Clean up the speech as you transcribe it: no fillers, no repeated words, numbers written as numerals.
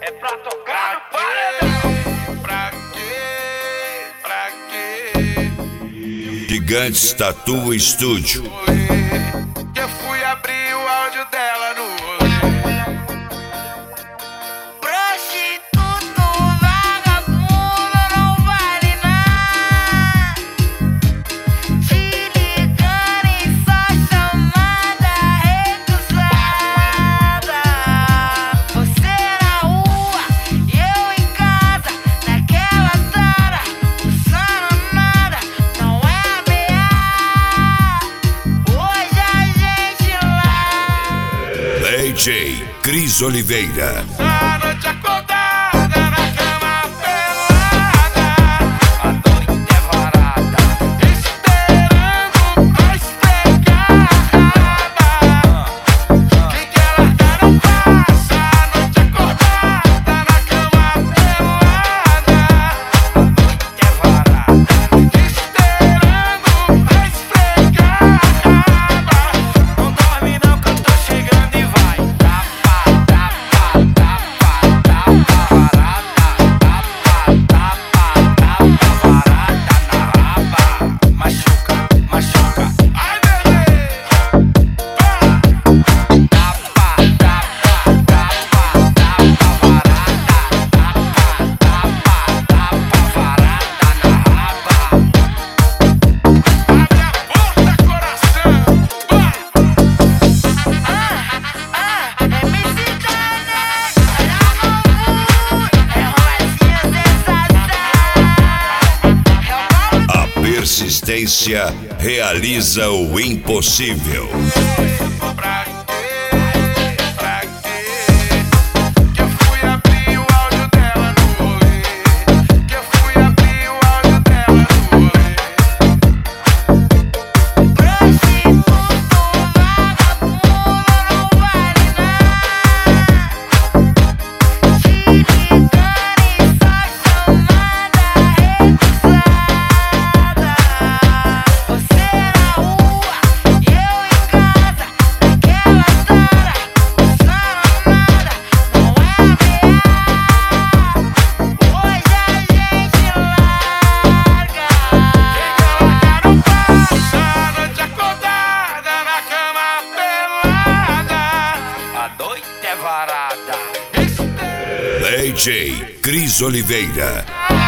É pra tocar no paredão. Pra quê? Gigantes Tattoo Studio. Que eu fui abrir o áudio dela no rolê. Prostituto, vagabundo, não vale nada. Te ligando em só chamada recusada. Você na rua e eu em casa, naquela tara, usando nada, não é BA. Hoje a gente lá. DJ Cris Oliveira. A noite acordada na cama pelada, A noite é varada. esperando pra esfregar a raba. Quem quer largar não passa. A noite acordada na cama pelada, É varada. esperando pra esfregar a raba. Não dorme não que eu tô chegando e vai. Tapa, tapa, tapa, tapa, varada. Tapa, tapa, tapa, varada na raba. Machuca, machuca. Ai, bebê, Tapa, tapa, tapa, tapa, varada. Tapa, tapa, tapa, varada na raba. abre a porta, coração. MC Danek, é Rosinha sensação. A persistência realiza o impossível. Pra quê? Que eu fui abrir o áudio dela no rolê. Que eu fui abrir o áudio dela no rolê. Prostituto, vagabundo, não vale nada. Te ligando em só chamada recusada. Você na rua e eu em casa, naquela tara, usando nada, não é BA. Hoje a gente larga. Não passa a noite acordada na cama pelada. A noite é varada. DJ Cris Oliveira.